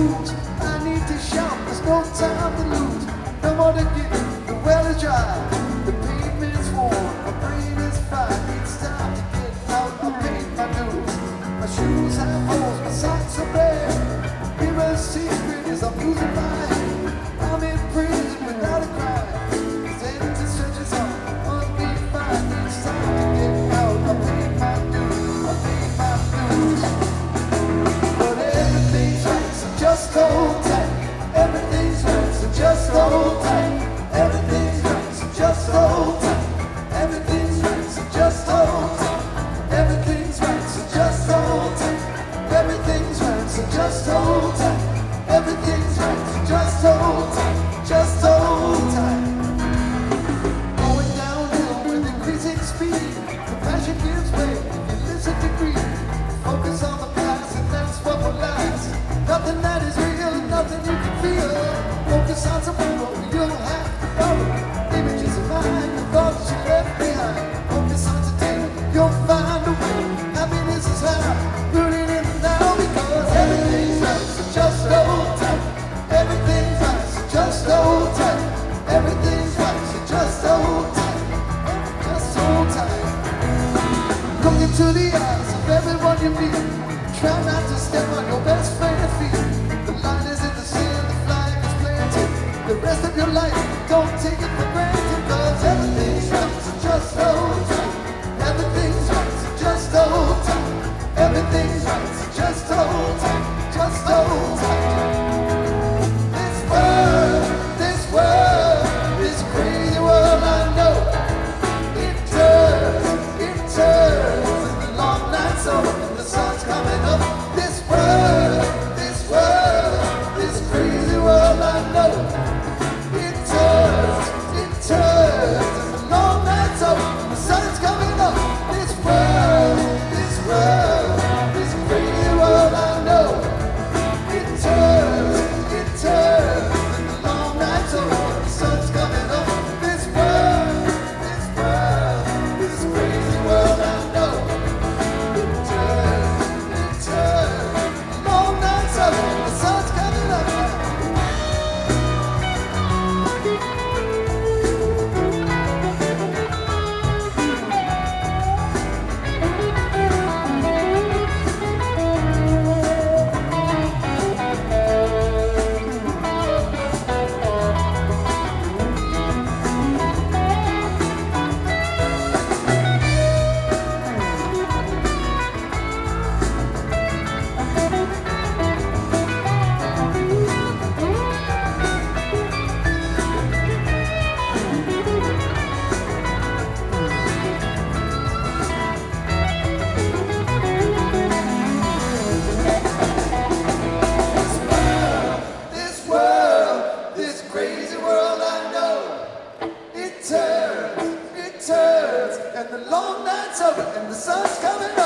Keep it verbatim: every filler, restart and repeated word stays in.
blues. I need to shout, there's no time to lose. No more to give, the well is dry. The pavement's worn, my brain is fried. It's time to get out, I paid my dues. My shoes have holes, my socks are bare. Mirror's secret is I'm losing my head. I'm in prison without a crime. This empty stretches on, undefined. It's time to get out, I paid my dues. I paid my dues. But everything's right, so just hold tight. Everything's right, so just hold tight. Everything's right, so just hold tight. Everything's right, so just hold tight. Everything's right, so just hold tight. Everything's right, so just hold tight. Everything's right, so just hold tight. Just hold tight. Going downhill with increasing speed. Compassion gives way if you listen to greed. Focus on the past and that's what will last. Nothing that is real, nothing you can feel. Focus on tomorrow, you'll have to borrow. Images of mine, the thoughts you left behind. Focus on today, you'll find a way. Happiness is high, put it in now because everything's right, so just hold tight. Everything's right, so just hold tight. Everything's right, so just hold tight. Just hold tight. Look into the eyes of everyone you meet. Try not to step on your best friend's feet. The line is in the sand, the flag is planted. The rest of your life, don't take it for granted. Cause everything's right, so just hold tight. Everything's right, so just hold tight. Everything's right, so just hold tight. Just hold tight. This world, this world, this crazy world I know. It turns, it turns, and the long night's over and the sun's coming up. This world, this world, this crazy world I know. It turns, it turns, and the long night's over and the sun's coming up. This world, this world, this crazy world I know. It turns, it turns, and the long night's over and the sun's coming up. This world, this world, this crazy world I know. It turns, it turns, the long night's over and the sun's coming up. This world, this crazy world I know. It turns, it turns, and the long night's over and the sun's coming up.